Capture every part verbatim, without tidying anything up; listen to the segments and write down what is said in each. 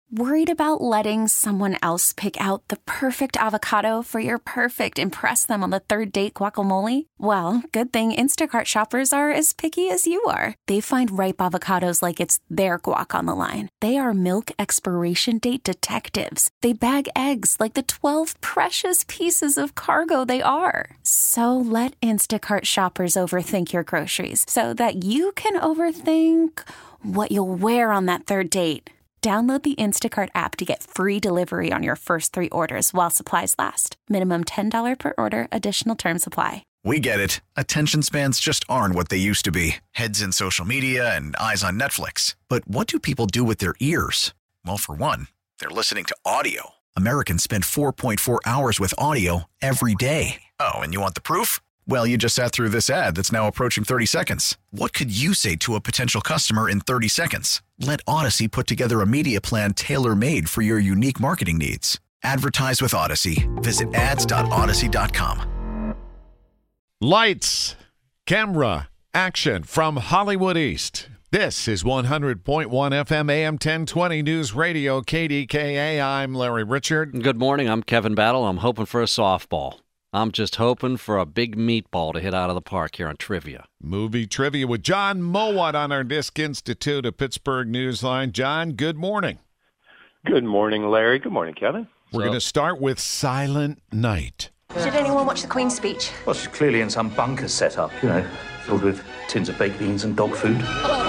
Worried about letting someone else pick out the perfect avocado for your perfect impress them on the third date guacamole? Well, good thing Instacart shoppers are as picky as you are. They find ripe avocados like it's their guac on the line. They are milk expiration date detectives. They bag eggs like the twelve precious pieces of cargo they are. So let Instacart shoppers overthink your groceries so that you can overthink what you'll wear on that third date. Download the Instacart app to get free delivery on your first three orders while supplies last. Minimum ten dollars per order. Additional terms apply. We get it. Attention spans just aren't what they used to be. Heads in social media and eyes on Netflix. But what do people do with their ears? Well, for one, they're listening to audio. Americans spend four point four hours with audio every day. Oh, and you want the proof? Well, you just sat through this ad that's now approaching thirty seconds. What could you say to a potential customer in thirty seconds? Let Odyssey put together a media plan tailor-made for your unique marketing needs. Advertise with Odyssey. Visit ads dot odyssey dot com. Lights, camera, action from Hollywood East. This is one hundred point one F M A M ten twenty News Radio K D K A. I'm Larry Richard. Good morning. I'm Kevin Battle. I'm hoping for a softball. I'm just hoping for a big meatball to hit out of the park here on Trivia. Movie Trivia with John Mowat on our Disc Institute of Pittsburgh Newsline. John, good morning. Good morning, Larry. Good morning, Kevin. We're so, going to start with Silent Night. Did anyone watch the Queen's speech? Well, she's clearly in some bunker set up, you know, filled with tins of baked beans and dog food.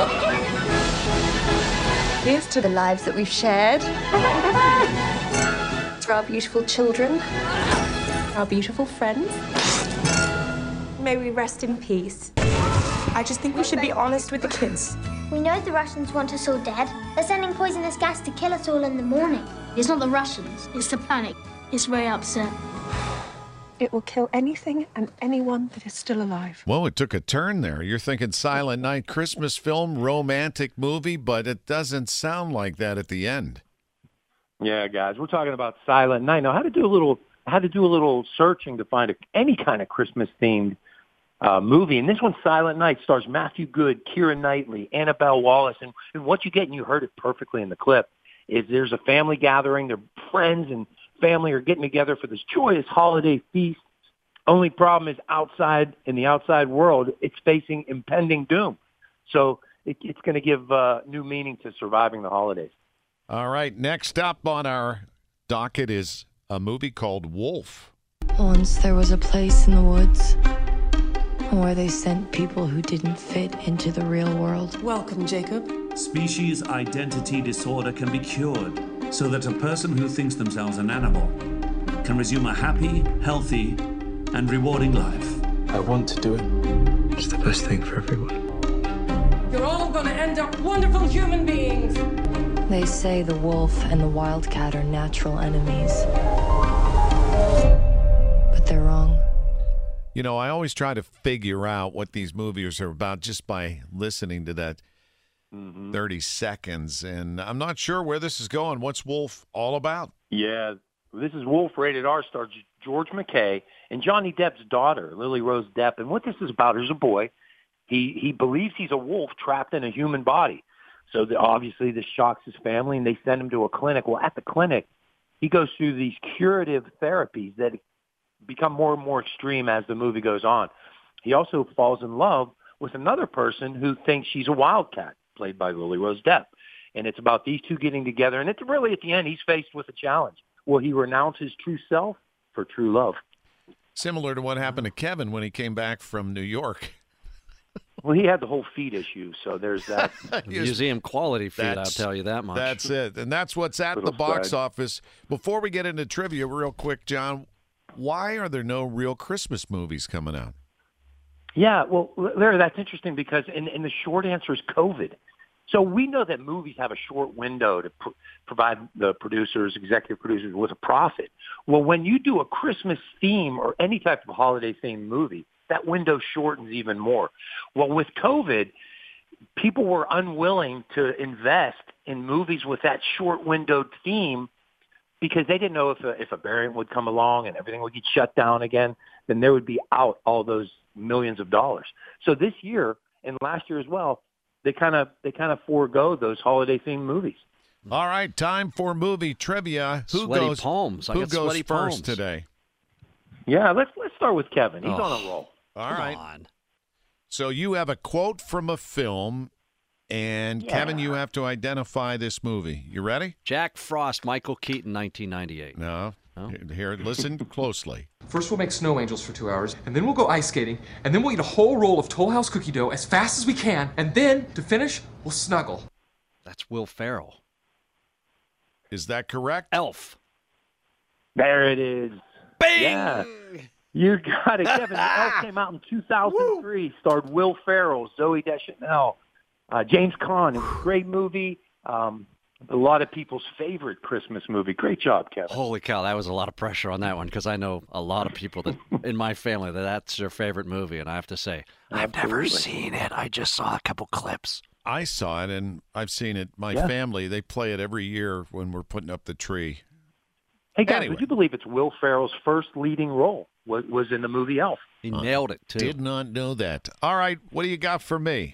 Here's to the lives that we've shared. For our beautiful children. Our beautiful friends. May we rest in peace. I just think we should be honest with the kids. We know the Russians want us all dead. They're sending poisonous gas to kill us all in the morning. It's not the Russians, it's the panic. It's very upset. It will kill anything and anyone that is still alive. Well, it took a turn there. You're thinking Silent Night, Christmas film, romantic movie, but it doesn't sound like that at the end. Yeah, guys, we're talking about Silent Night. Now, how to do a little... I had to do a little searching to find a, any kind of Christmas-themed uh, movie. And this one, Silent Night, stars Matthew Good, Keira Knightley, Annabelle Wallis. And, and what you get, and you heard it perfectly in the clip, is there's a family gathering. Their friends and family are getting together for this joyous holiday feast. Only problem is outside, in the outside world, it's facing impending doom. So it, it's going to give uh, new meaning to surviving the holidays. All right, next up on our docket is a movie called Wolf. Once there was a place in the woods where they sent people who didn't fit into the real world. Welcome, Jacob. Species identity disorder can be cured so that a person who thinks themselves an animal can resume a happy, healthy, and rewarding life. I want to do it. It's the best thing for everyone. You're all going to end up wonderful human beings. They say the wolf and the wildcat are natural enemies. But they're wrong. You know, I always try to figure out what these movies are about just by listening to that mm-hmm. thirty seconds. And I'm not sure where this is going. What's Wolf all about? Yeah, this is Wolf, rated R, stars George McKay and Johnny Depp's daughter, Lily Rose Depp. And what this is about is a boy. He, he believes he's a wolf trapped in a human body. So the, obviously this shocks his family, and they send him to a clinic. Well, at the clinic, he goes through these curative therapies that become more and more extreme as the movie goes on. He also falls in love with another person who thinks she's a wildcat, played by Lily Rose Depp. And it's about these two getting together. And it's really, at the end, he's faced with a challenge. Will he renounce his true self for true love? Similar to what happened to Kevin when he came back from New York. Well, he had the whole feet issue, so there's that. Museum quality feet, I'll tell you that much. That's it. And that's what's at Little the box spread. office. Before we get into trivia, real quick, John, why are there no real Christmas movies coming out? Yeah, well, Larry, that's interesting because, and, and the short answer is COVID. So we know that movies have a short window to pr- provide the producers, executive producers, with a profit. Well, when you do a Christmas theme or any type of holiday themed movie, that window shortens even more. Well, with COVID, people were unwilling to invest in movies with that short windowed theme because they didn't know if a, if a variant would come along and everything would get shut down again, then there would be out all those millions of dollars. So this year and last year as well, they kind of they kind of forego those holiday themed movies. All right, time for movie trivia. Who Sweaty goes, palms. I who got goes sweaty first palms. today? Yeah, let's let's start with Kevin. He's Oh. on a roll. All Come right. on. So you have a quote from a film, and Yeah. Kevin, you have to identify this movie. You ready? Jack Frost, Michael Keaton, nineteen ninety-eight. No. No? Here, listen closely. First, we'll make snow angels for two hours, and then we'll go ice skating, and then we'll eat a whole roll of Toll House cookie dough as fast as we can, and then, to finish, we'll snuggle. That's Will Ferrell. Is that correct? Elf. There it is. Bing! Yeah. You got it, Kevin. The Elf came out in two thousand three, starred Will Ferrell, Zooey Deschanel, uh, James Caan. It was a great movie. Um, a lot of people's favorite Christmas movie. Great job, Kevin. Holy cow, that was a lot of pressure on that one because I know a lot of people that in my family that that's their favorite movie, and I have to say, I've never seen it. I just saw a couple clips. I saw it, and I've seen it. My Yeah. family, they play it every year when we're putting up the tree. Hey, guys, Anyway. would you believe it's Will Ferrell's first leading role was, was in the movie Elf? He nailed it, too. Did not know that. All right, what do you got for me?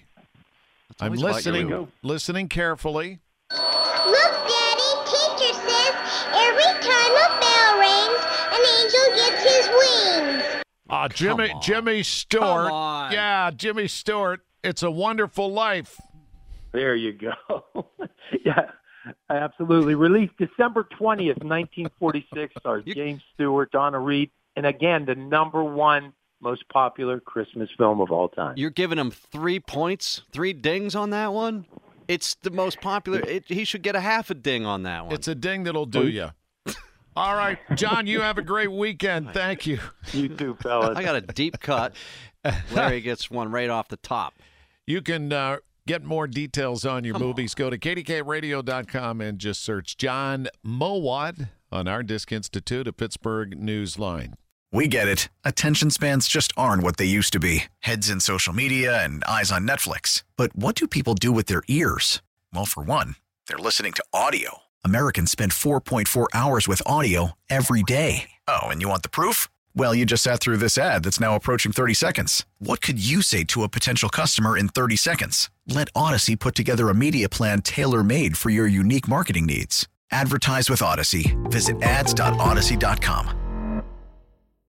I'm always about listening, you. listening carefully. Look, Daddy, teacher says every time a bell rings, an angel gets his wings. Ah, Jimmy, on. Jimmy Stewart. Come on. Yeah, Jimmy Stewart. It's a Wonderful Life. There you go. Yeah, absolutely. Released December twentieth, nineteen forty-six, stars You- James Stewart, Donna Reed, and again, the number one most popular Christmas film of all time. You're giving him three points, three dings on that one? It's the most popular. It, he should get a half a ding on that one. It's a ding that'll do you. All right, John, you have a great weekend. Thank you. You too, fellas. I got a deep cut. Larry gets one right off the top. You can uh, get more details on your movies. Go to K D K radio dot com and just search John Mowat on our Disc Institute, a Pittsburgh Newsline. We get it. Attention spans just aren't what they used to be. Heads in social media and eyes on Netflix. But what do people do with their ears? Well, for one, they're listening to audio. Americans spend four point four hours with audio every day. Oh, and you want the proof? Well, you just sat through this ad that's now approaching thirty seconds. What could you say to a potential customer in thirty seconds? Let Odyssey put together a media plan tailor-made for your unique marketing needs. Advertise with Odyssey. Visit ads dot odyssey dot com.